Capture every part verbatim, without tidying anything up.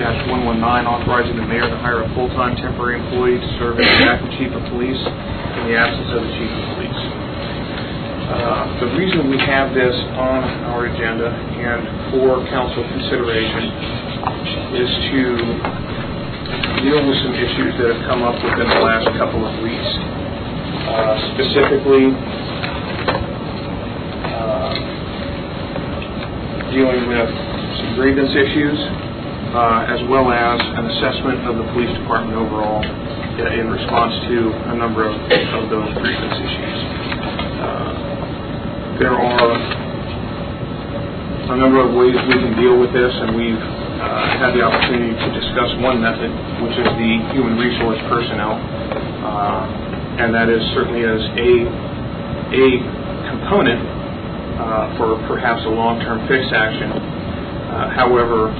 one one nine, authorizing the mayor to hire a full-time temporary employee to serve as the acting chief of police in the absence of the chief of police. Uh, the reason we have this on our agenda and for council consideration is to deal with some issues that have come up within the last couple of weeks. Uh, specifically, uh, dealing with some grievance issues, uh, as well as an assessment of the police department overall in response to a number of, of those grievance issues. Uh, there are a number of ways we can deal with this, and we've uh, had the opportunity to discuss one method, which is the human resource personnel, uh, and that is certainly as a, a component uh, for perhaps a long-term fixed action. Uh, however,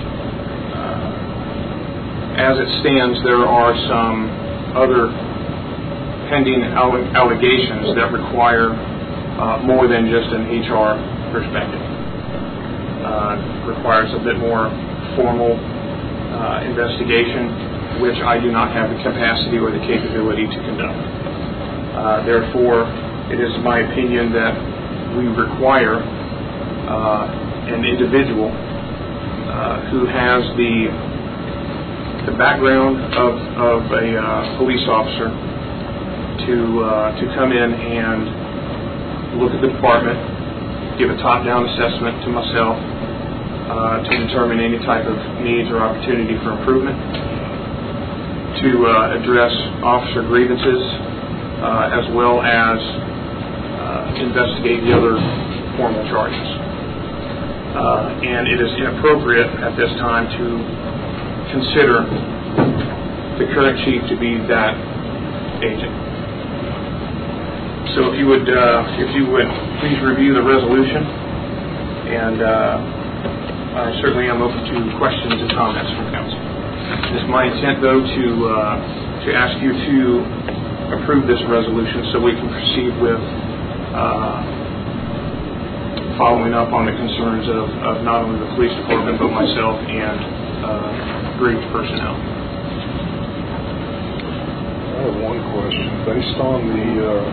as it stands, there are some other pending alle- allegations that require uh, more than just an H R perspective. Uh, requires a bit more formal uh, investigation, which I do not have the capacity or the capability to conduct. Uh, therefore, it is my opinion that we require uh, an individual uh, who has the the background of, of a uh, police officer to uh, to come in and look at the department, give a top-down assessment to myself uh, to determine any type of needs or opportunity for improvement, to uh, address officer grievances, uh, as well as uh, investigate the other formal charges. Uh, and it is inappropriate at this time to consider the current chief to be that agent. So if you would, uh, if you would please review the resolution, and uh, I certainly am open to questions and comments from council. It's my intent, though, to uh, to ask you to approve this resolution so we can proceed with uh, following up on the concerns of, of not only the police department but myself and uh, grieved personnel. I have one question. Based on the uh,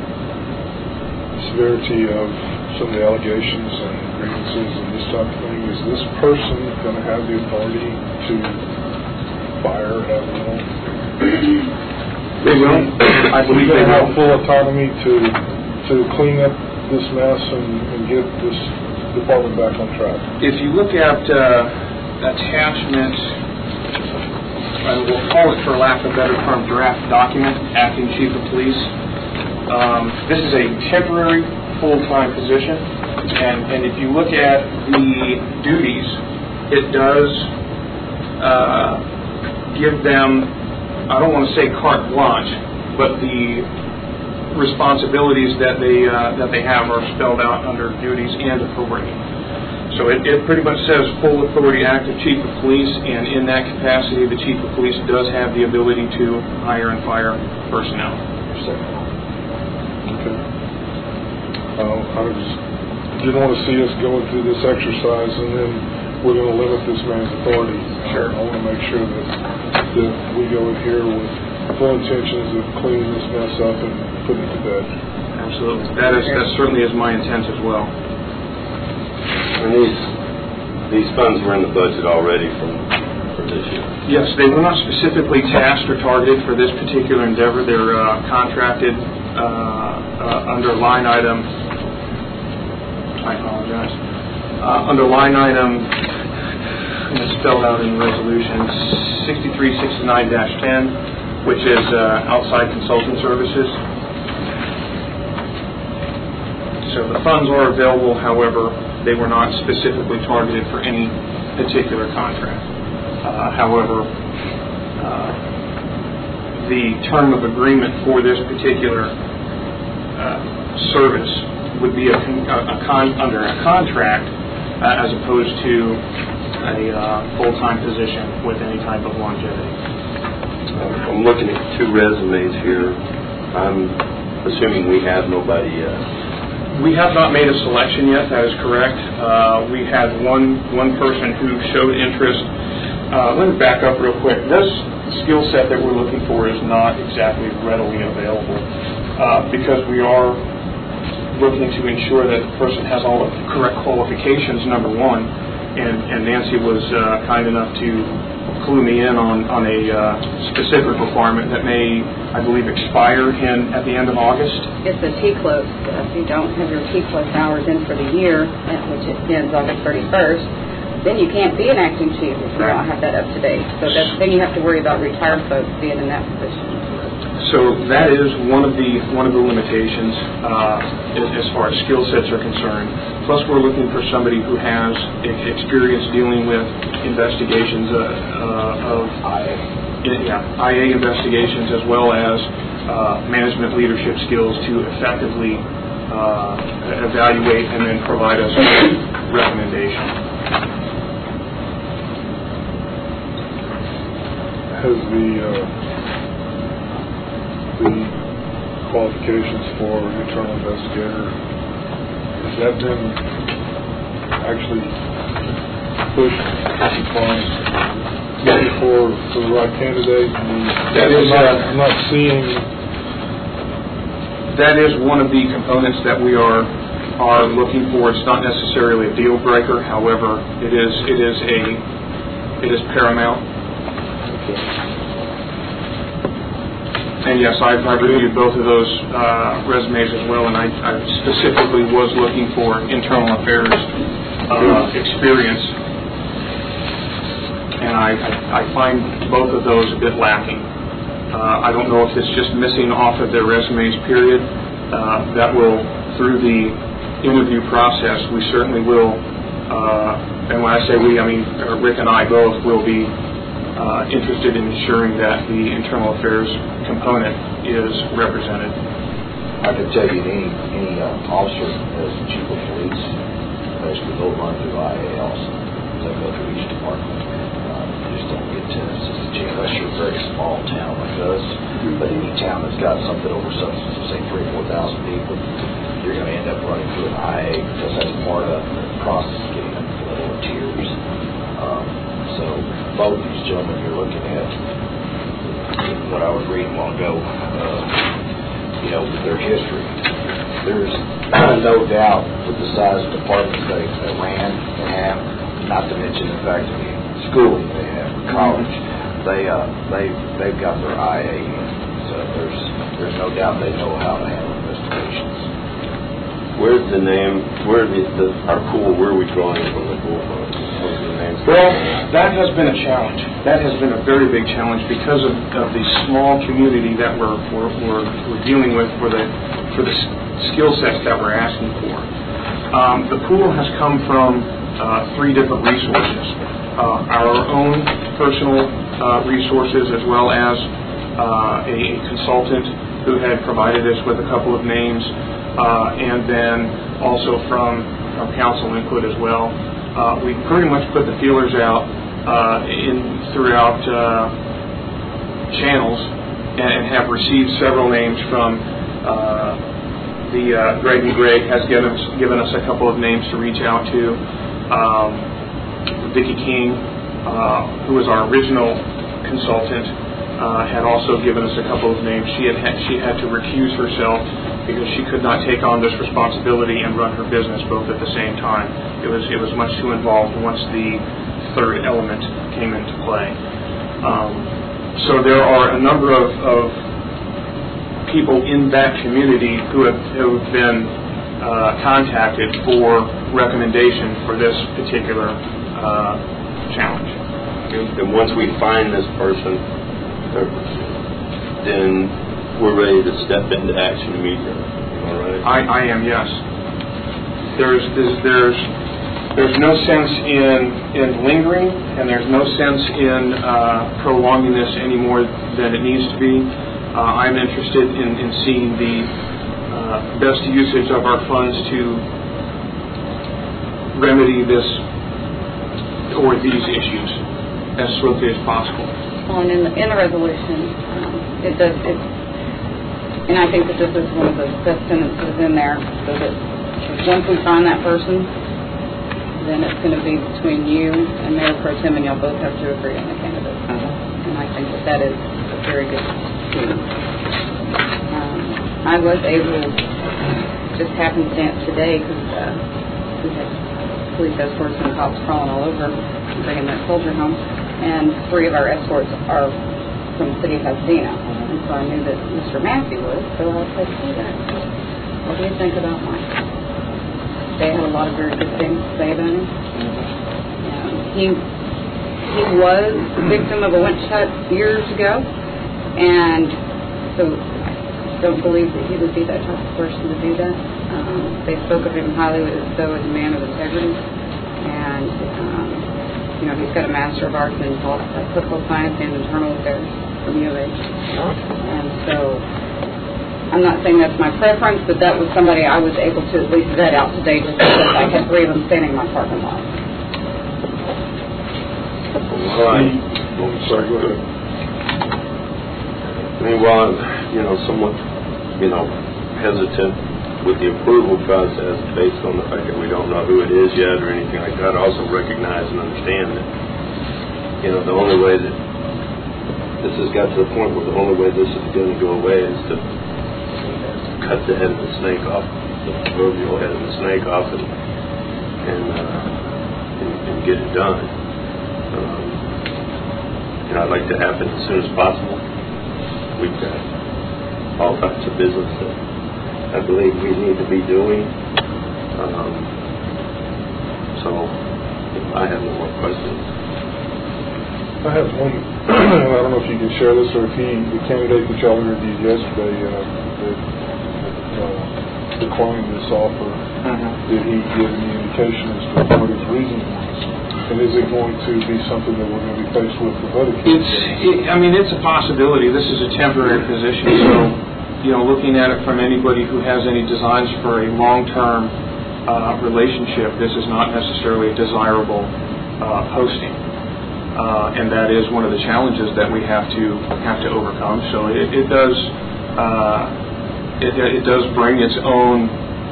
severity of some of the allegations and grievances and this type of thing, is this person going to have the authority to fire at will? They will. I believe they have will. full autonomy to to clean up this mess and, and get this department back on track. If you look at uh, attachment, I will call it, for lack of a better term, draft document, acting chief of police. Um, this is a temporary full-time position, and, and if you look at the duties, it does uh, give them, I don't want to say carte blanche, but the responsibilities that they uh, that they have are spelled out under duties and authority. So it, it pretty much says full authority active chief of police, and in that capacity, the chief of police does have the ability to hire and fire personnel. Okay. Uh, I just didn't want to see us going through this exercise and then we're going to limit this man's authority. Sure. I, I want to make sure that, that we go in here with full intentions of cleaning this mess up and putting it to bed. Absolutely. That is that certainly is my intent as well. And these these funds were in the budget already from for this year. Yes, they were not specifically tasked or targeted for this particular endeavor. They're uh, contracted uh, uh, under line item. I apologize. Uh, under line item, it's spelled out in the resolution, sixty-three sixty-nine dash ten, which is uh, outside consulting services. So the funds are available, however, they were not specifically targeted for any particular contract. Uh, however, uh, the term of agreement for this particular uh, service would be a, a con, under a contract uh, as opposed to a uh, full-time position with any type of longevity. Uh, I'm looking at two resumes here. I'm assuming we have nobody yet. We have not made a selection yet, that is correct. Uh, we had one one person who showed interest Uh, let me back up real quick. This skill set that we're looking for is not exactly readily available uh, because we are looking to ensure that the person has all the correct qualifications, number one, and, and Nancy was uh, kind enough to clue me in on, on a uh, specific requirement that may, I believe, expire in at the end of August. It's a T-close. If you don't have your T-close hours in for the year, which it ends August thirty-first, then you can't be an acting chief if you Right. don't have that up to date. So that's, then you have to worry about retired folks being in that position. So that is one of the one of the limitations uh, as, as far as skill sets are concerned. Plus, we're looking for somebody who has e- experience dealing with investigations uh, uh, of I A. Yeah, I A investigations, as well as uh, management leadership skills to effectively uh, evaluate and then provide us with recommendation. Has the uh, the qualifications for internal investigator, has that been actually pushed upon looking for, for the right candidate? And That is, I'm not, uh, I'm not seeing. That is one of the components that we are are looking for. It's not necessarily a deal breaker. However, it is it is a it is paramount. Okay. And yes, I've, I've reviewed both of those uh, resumes as well, and I, I specifically was looking for internal affairs uh, experience, and I, I, I find both of those a bit lacking. Uh, I don't know if it's just missing off of their resumes, period. Uh, that will, through the interview process, we certainly will, uh, and when I say we, I mean Rick and I both will be Uh, interested in ensuring that the internal affairs component is represented. I can tell you any any uh, officer as chief of police, basically they'll run through I A also. They go through each department. Uh, you just don't get to assistant chief unless you're a very small town like us. But any town that's got something over substance, say three or four thousand people, you're going to end up running through an I A because that's part of the process of getting up to the lower tiers. Um, So both these gentlemen you're looking at, what I was reading a while ago, uh, you know, their history, there's no doubt with the size of departments they, they ran and have, not to mention the fact of the schooling they have, college, they uh, they they've got their I A in, so there's there's no doubt they know how to handle investigations. Where's the name, where the, the, our pool, where are we drawing from the pool from? What's the name? Well, that has been a challenge. That has been a very big challenge because of, of the small community that we're, we're, we're, we're dealing with for the, for the s- skill sets that we're asking for. Um, the pool has come from uh, three different resources. Uh, our own personal uh, resources, as well as uh, a consultant who had provided us with a couple of names, uh, and then also from, from council input as well. Uh, we pretty much put the feelers out uh, in throughout uh, channels and have received several names from uh, the uh, Greg and Greg has given us, given us a couple of names to reach out to. Um, Vicki King, uh, who was our original consultant, uh, had also given us a couple of names. She had, had she had to recuse herself because she could not take on this responsibility and run her business both at the same time. It was it was much too involved once the third element came into play. Um, so there are a number of, of people in that community who have, who have been uh, contacted for recommendation for this particular uh, challenge. And once we find this person, then we're ready to step into action immediately. All right. I, I am, yes. There's, there's there's there's no sense in in lingering, and there's no sense in uh, prolonging this any more than it needs to be. Uh, I'm interested in, in seeing the uh, best usage of our funds to remedy this or these issues as swiftly as possible. Well, and in the, in the resolution, um, it does, it, and I think that this is one of the best sentences in there, so that once we find that person, then it's going to be between you and Mayor Pro Tem, and y'all both have to agree on the candidate. And I think that that is a very good team. Um, I was able, just happenstance today, because uh, we had police escorts and cops crawling all over, bringing that soldier home, and three of our escorts are from the city of Pasadena, and so I knew that Mister Massey was, so I said, hey, guys, what do you think about Mike? They had a lot of very good things to say about him. Um, he he was a victim of a winch hut years ago, and so I don't believe that he would be that type of person to do that. Um, they spoke of him highly as though as a man of integrity, and um, you know, he's got a Master of Arts in Political Science and Internal Affairs from U of H. And so I'm not saying that's my preference, but that was somebody I was able to at least vet out today just because I had three of them standing in my parking lot. Well, I, I'm sorry, go ahead. I mean, while I'm, you know, somewhat, you know, hesitant with the approval process based on the fact that we don't know who it is yet or anything like that, I also recognize and understand that, you know, the only way that this has got to the point where the only way this is going to go away is to cut the head of the snake off, the proverbial head of the snake off, and and, uh, and, and get it done. Um, and I'd like to have it as soon as possible. We've got all types of business that I believe we need to be doing. Um, so I have no more questions. I have one, I don't know if you can share this, or if he, the candidate that y'all interviewed yesterday, uh, that, that uh, declined this offer, Uh-huh. did he give any indication as to what his reason was? And is it going to be something that we're going to be faced with with other candidates? It's, it, I mean, it's a possibility. This is a temporary position, so, you know, looking at it from anybody who has any designs for a long-term uh, relationship, this is not necessarily a desirable uh, posting. Uh, and that is one of the challenges that we have to have to overcome. So it, it does uh, it, it does bring its own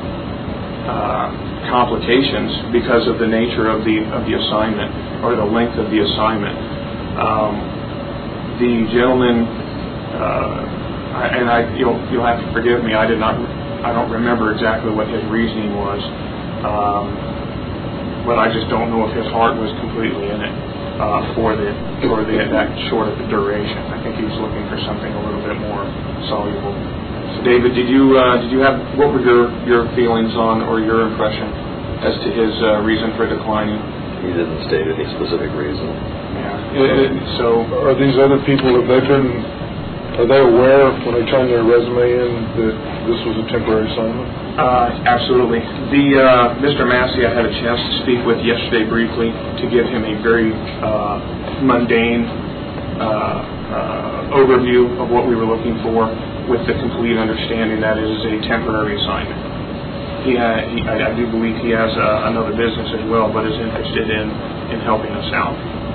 uh, complications because of the nature of the of the assignment or the length of the assignment. Um, the gentleman, uh, I, and I you'll you'll have to forgive me. I did not I don't remember exactly what his reasoning was, um, but I just don't know if his heart was completely in it. Uh, for the for the that short of a duration, I think he was looking for something a little bit more soluble. So, David, did you uh, did you have what were your, your feelings on or your impression as to his uh, reason for declining? He didn't state any specific reason. Yeah. It, it, so, are these other people, have they been, are they aware when they turn their resume in that this was a temporary assignment? Uh, absolutely. The uh, Mister Massey I had a chance to speak with yesterday briefly to give him a very uh, mundane uh, uh, overview of what we were looking for, with the complete understanding that it is a temporary assignment. He, ha- he I, I do believe he has uh, another business as well, but is interested in, in helping us out.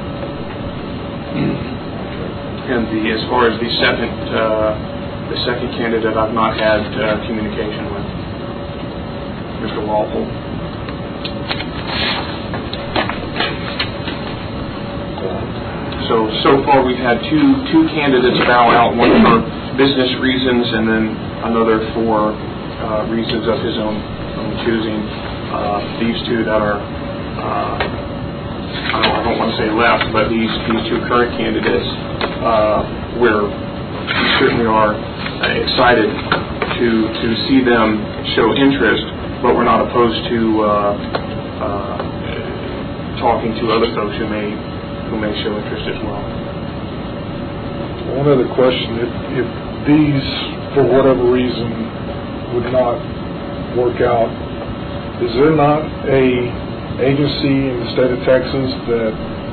And the as far as the second uh, the second candidate, I've not had uh, communication with. Mister Walpole. So, so far we've had two two candidates bow out, one for business reasons and then another for uh, reasons of his own, own choosing. Uh, these two that are, uh, I, don't, I don't want to say left, but these, these two current candidates, uh, where we certainly are uh, excited to, to see them show interest, but we're not opposed to uh, uh, talking to other folks who may who may show interest as well. One other question: if, if these, for whatever reason, would not work out, is there not a agency in the state of Texas that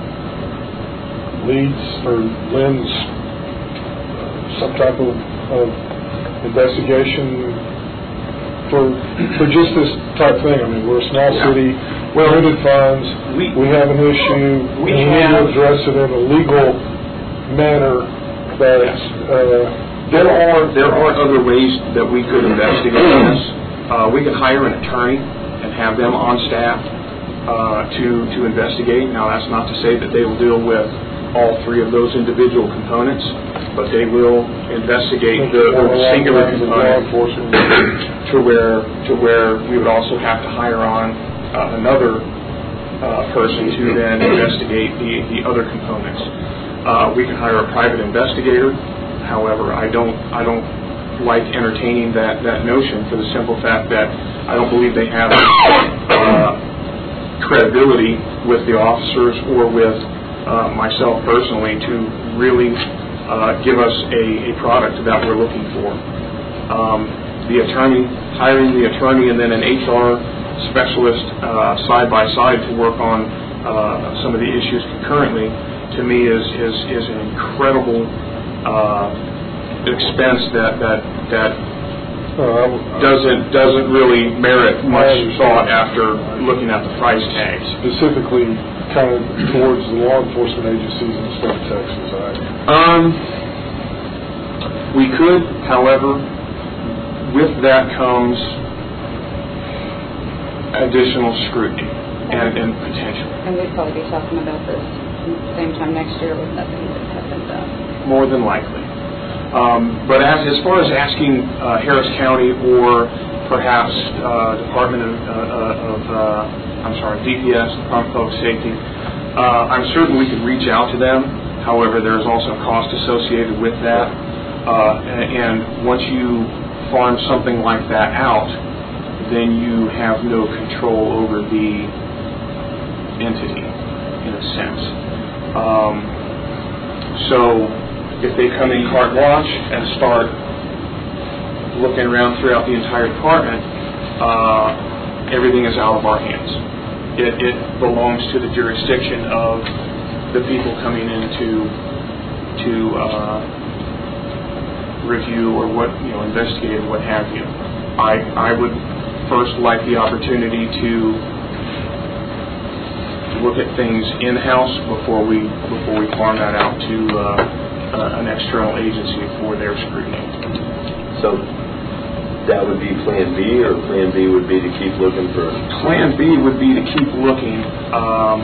leads or lends uh, some type of, of investigation for for just this type thing? I mean, we're a small Yeah. city, well, limited funds, we, we have an issue, we and we need have- to address it in a legal manner that Yes. uh, There are there are other ways that we could investigate this. Uh, we could hire an attorney and have them on staff uh, to to investigate. Now, that's not to say that they will deal with all three of those individual components, but they will investigate the, the singular component to where to where we would also have to hire on uh, another uh, person to then investigate the, the other components. Uh, we can hire a private investigator. However, I don't I don't like entertaining that, that notion for the simple fact that I don't believe they have uh, credibility with the officers or with uh, myself personally to really uh, give us a, a product that we're looking for. Um, the attorney, hiring the attorney and then an H R specialist uh, side by side to work on uh, some of the issues concurrently, to me is is, is an incredible uh, expense that that that Uh, doesn't doesn't really merit much thought after looking at the price tags. Specifically, kind of towards the law enforcement agencies in the state of Texas, right? Um, we could, however, with that comes additional scrutiny and, and potential. And we'd probably be talking about this at the same time next year with nothing that has been done. More than likely. Um, but as, as far as asking uh, Harris County or perhaps uh, Department of, uh, of uh, I'm sorry, D P S, Department of Public Safety, uh, I'm certain we could reach out to them. However, there's also cost associated with that. Uh, and, and once you farm something like that out, then you have no control over the entity, in a sense. Um, so if they come in carte blanche and start looking around throughout the entire department, uh, everything is out of our hands. It, it belongs to the jurisdiction of the people coming in to to uh, review or what you know, investigate or what have you. I I would first like the opportunity to look at things in-house before we before we farm that out to uh, Uh, an external agency for their scrutiny. So that would be Plan B, or Plan B would be to keep looking for? Plan B would be to keep looking, um,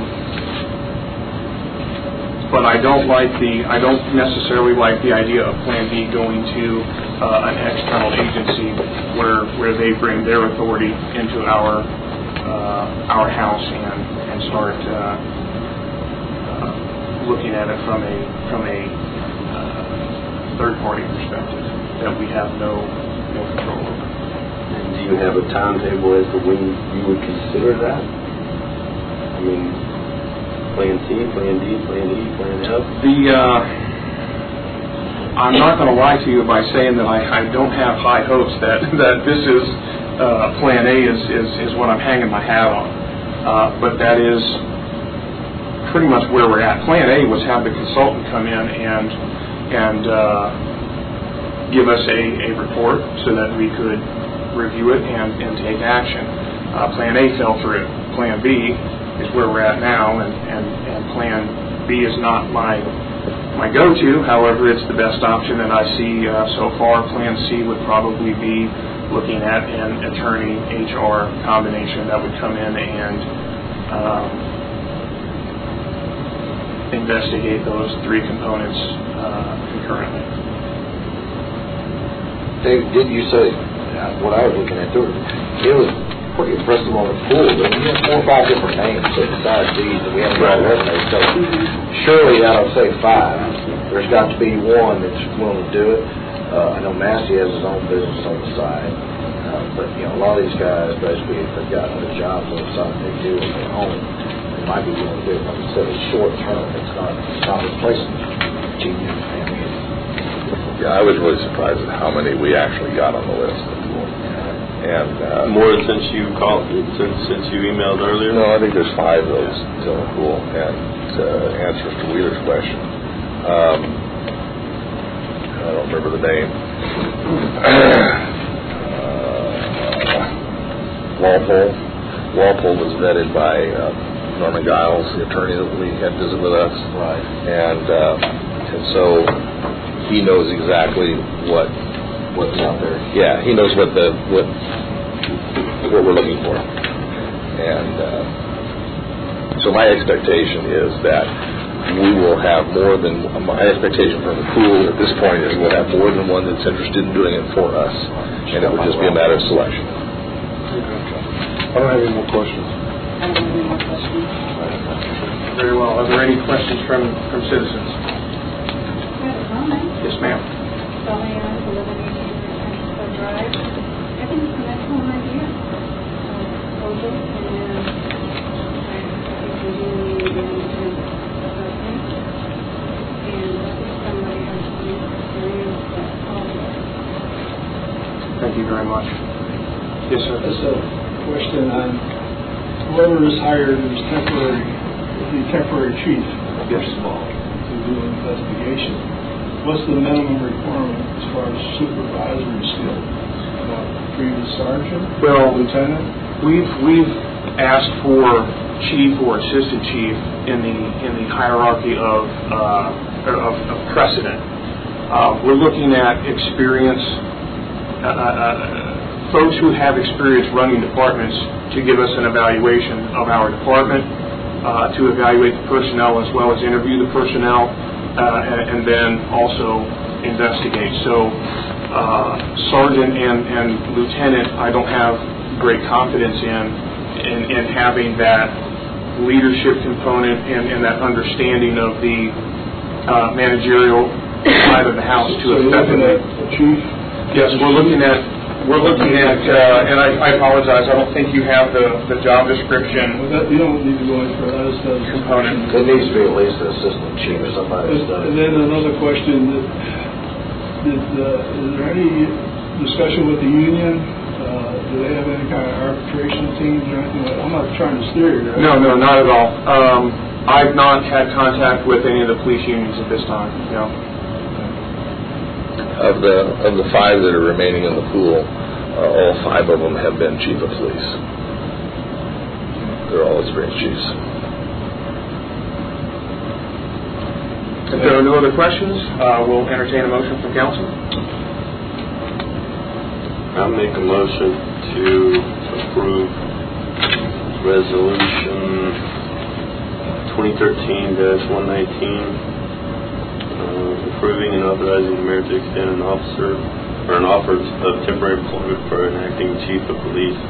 but I don't like the I don't necessarily like the idea of Plan B going to uh, an external agency where where they bring their authority into our uh, our house and and start uh, uh, looking at it from a from a third-party perspective that we have no no control over. And do you have a timetable as to when you would consider that? I mean, Plan C, Plan D, Plan E, Plan F? The uh, I'm not going to lie to you by saying that I, I don't have high hopes that that this is uh, Plan A is, is is what I'm hanging my hat on, uh, but that is pretty much where we're at. Plan A was have the consultant come in and and uh, give us a, a report so that we could review it and, and take action. Uh, Plan A fell through. Plan B is where we're at now, and, and, and Plan B is not my my go-to. However, it's the best option that I see uh, so far. Plan C would probably be looking at an attorney H R combination that would come in and um, investigate those three components uh, concurrently. Dave, didn't you say, uh, what I was looking at, there was, it was pretty impressive on the pool, but we had four or five different names, so besides these, that we haven't got resumes, so surely out of, say, five, there's got to be one that's willing to do it. Uh, I know Massey has his own business on the side, uh, but, you know, a lot of these guys, basically, if they've got other jobs on the side they do at their home, might be willing to do it, like I said, it's short term. It's not, it's not replacing genius. Yeah, I was really surprised at how many we actually got on the list. And uh, more since you called, since since you emailed earlier. No, I think there's five of those still in the pool. And to answer Mister Wheeler's question, um, I don't remember the name. uh, Walpole. Walpole was vetted by. Uh, Norman Giles, the attorney that we had visit with us, right? And uh, and so he knows exactly what what's out there. Yeah, he knows what the what what we're looking for, and uh, So my expectation is that we will have more than, my expectation from the pool at this point is we'll have more than one that's interested in doing it for us, and it will just be a matter of selection. I don't have any more questions. I don't have any more questions. Very well. Are there any questions from, from citizens? I have a comment. Yes, ma'am. Sally Ann, who live in eighteen Francisco Drive. I think it's an excellent idea. Uh, proposal, and I think we do need to get into assessment. And I think somebody has some experience that also. Thank you very much. Yes, sir. That's a question on whoever is hired as temporary, the temporary chief, first of all, to do an investigation. What's the minimum requirement as far as supervisory skill? Uh, previous sergeant, Well, lieutenant? We've we've asked for chief or assistant chief in the in the hierarchy of uh, of, of precedent. Uh, we're looking at experience, uh, uh, folks who have experience running departments to give us an evaluation of our department, uh, to evaluate the personnel as well as interview the personnel, uh, and, and then also investigate. So, uh, sergeant and, and lieutenant, I don't have great confidence in, in, in having that leadership component and, and that understanding of the uh, managerial side of the house to So you're looking effectively. at the chief? Yes, we're looking at, we're looking at, uh, and I, I apologize, I don't think you have the, the job description Well, that, you don't need to go any further. That is the component. It needs to be at least an assistant chief or somebody that's done And it. then another question, that, did, uh, is there any discussion with the union? Uh, do they have any kind of arbitration teams or anything like that? I'm not trying to steer you. No, no, not at all. Um, I've not had contact with any of the police unions at this time, no. Of the of the five that are remaining in the pool, uh, all five of them have been chief of police. They're all experienced chiefs. If there are no other questions, uh, we'll entertain a motion from council. I'll make a motion to approve resolution twenty thirteen dash one nineteen, uh, approving and authorizing the mayor to extend an officer or an offer of temporary employment for an acting chief of police,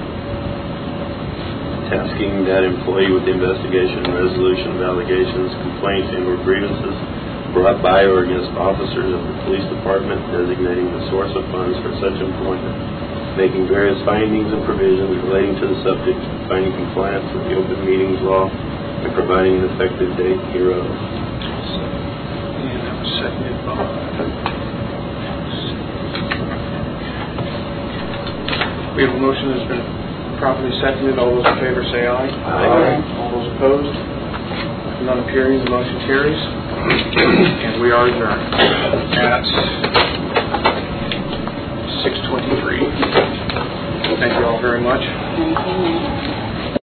tasking that employee with the investigation and resolution of allegations, complaints, and or grievances brought by or against officers of the police department, designating the source of funds for such employment, making various findings and provisions relating to the subject, finding compliance with the open meetings law, and providing an effective date hereof. And that was seconded by... We have a motion that's been properly seconded. All those in favor say aye. Aye. All those opposed? None appearing, the motion carries. And we are adjourned at